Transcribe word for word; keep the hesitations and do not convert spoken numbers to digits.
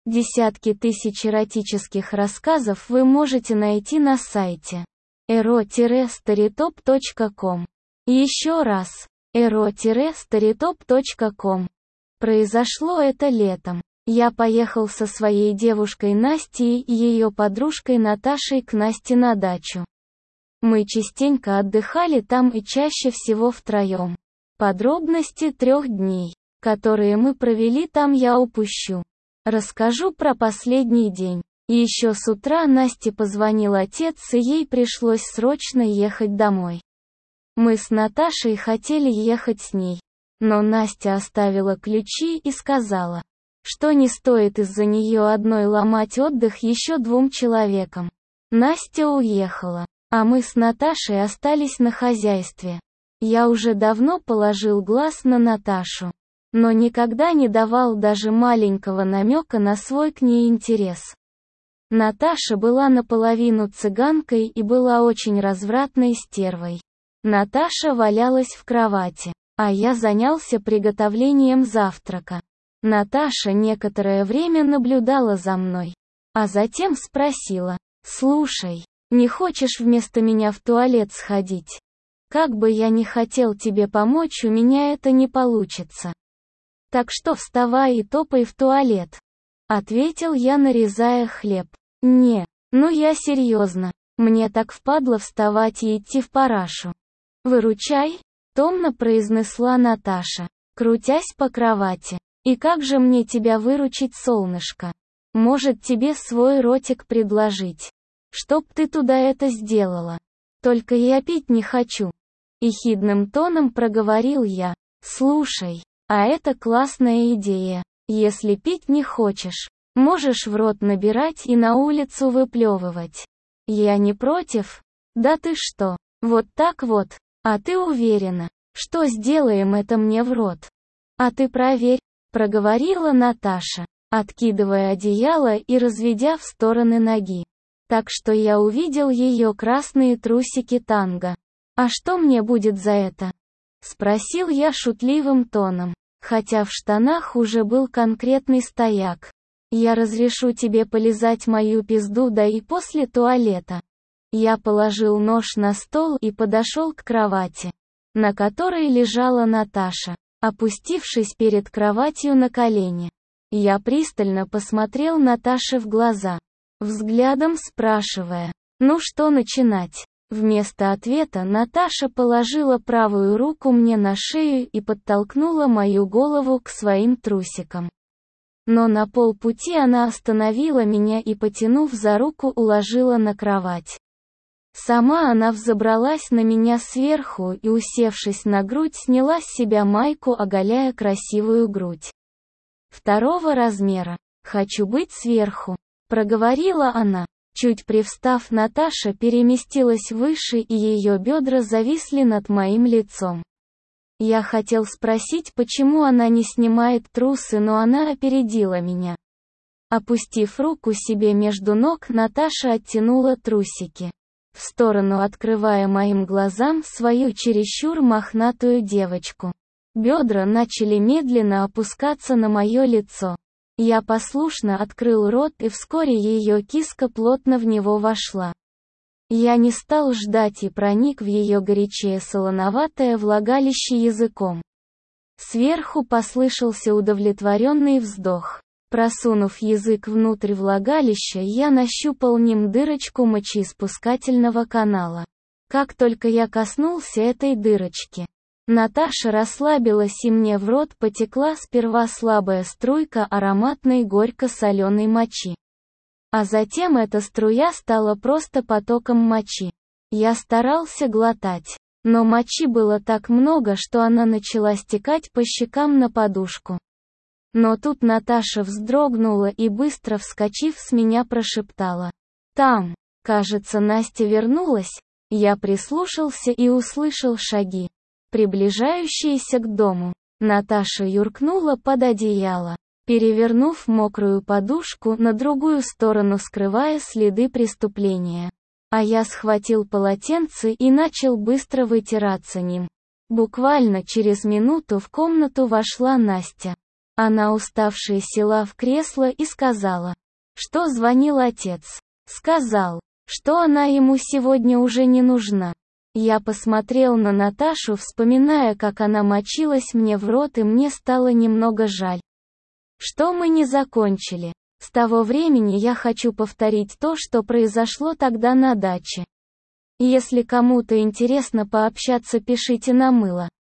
Десятки тысяч эротических рассказов вы можете найти на сайте эро старитоп точка ком. Еще раз, эро старитоп точка ком. Произошло это летом. Я поехал со своей девушкой Настей и ее подружкой Наташей к Насте на дачу. Мы частенько отдыхали там и чаще всего втроем. Подробности трех дней, которые мы провели там, я упущу. Расскажу про последний день. Еще с утра Насте позвонил отец, и ей пришлось срочно ехать домой. Мы с Наташей хотели ехать с ней, но Настя оставила ключи и сказала, что не стоит из-за нее одной ломать отдых еще двум человекам. Настя уехала, а мы с Наташей остались на хозяйстве. Я уже давно положил глаз на Наташу, но никогда не давал даже маленького намека на свой к ней интерес. Наташа была наполовину цыганкой и была очень развратной стервой. Наташа валялась в кровати, а я занялся приготовлением завтрака. Наташа некоторое время наблюдала за мной, а затем спросила: «Слушай, не хочешь вместо меня в туалет сходить? Как бы я ни хотел тебе помочь, у меня это не получится. Так что вставай и топай в туалет», — ответил я, нарезая хлеб. «Не, ну я серьезно, мне так впадло вставать и идти в парашу». «Выручай», — томно произнесла Наташа, крутясь по кровати. «И как же мне тебя выручить, солнышко? Может, тебе свой ротик предложить? Чтоб ты туда это сделала? Только я пить не хочу». Ехидным тоном проговорил я. «Слушай, а это классная идея. Если пить не хочешь, можешь в рот набирать и на улицу выплевывать. Я не против. Да ты что, вот так вот. А ты уверена, что сделаем это мне в рот? А ты проверь», — проговорила Наташа, откидывая одеяло и разведя в стороны ноги. Так что я увидел ее красные трусики танго. «А что мне будет за это?» — спросил я шутливым тоном, хотя в штанах уже был конкретный стояк. «Я разрешу тебе полизать мою пизду, да и после туалета». Я положил нож на стол и подошел к кровати, на которой лежала Наташа, опустившись перед кроватью на колени. Я пристально посмотрел Наташе в глаза, взглядом спрашивая: «Ну что начинать?» Вместо ответа Наташа положила правую руку мне на шею и подтолкнула мою голову к своим трусикам. Но на полпути она остановила меня и, потянув за руку, уложила на кровать. Сама она взобралась на меня сверху и, усевшись на грудь, сняла с себя майку, оголяя красивую грудь. «Второго размера. Хочу быть сверху», — проговорила она. Чуть привстав, Наташа переместилась выше, и ее бедра зависли над моим лицом. Я хотел спросить, почему она не снимает трусы, но она опередила меня. Опустив руку себе между ног, Наташа оттянула трусики в сторону, открывая моим глазам свою чересчур мохнатую девочку. Бедра начали медленно опускаться на мое лицо. Я послушно открыл рот, и вскоре ее киска плотно в него вошла. Я не стал ждать и проник в ее горячее солоноватое влагалище языком. Сверху послышался удовлетворенный вздох. Просунув язык внутрь влагалища, я нащупал ним дырочку мочеиспускательного канала. Как только я коснулся этой дырочки, Наташа расслабилась, и мне в рот потекла сперва слабая струйка ароматной горько-соленой мочи. А затем эта струя стала просто потоком мочи. Я старался глотать, но мочи было так много, что она начала стекать по щекам на подушку. Но тут Наташа вздрогнула и, быстро вскочив с меня, прошептала: «Там, кажется, Настя вернулась». Я прислушался и услышал шаги, приближающиеся к дому. Наташа юркнула под одеяло, перевернув мокрую подушку на другую сторону, скрывая следы преступления. А я схватил полотенце и начал быстро вытираться ним. Буквально через минуту в комнату вошла Настя. Она уставшая села в кресло и сказала, что звонил отец. Сказал, что она ему сегодня уже не нужна. Я посмотрел на Наташу, вспоминая, как она мочилась мне в рот, и мне стало немного жаль, что мы не закончили. С того времени я хочу повторить то, что произошло тогда на даче. Если кому-то интересно пообщаться, пишите на мыло.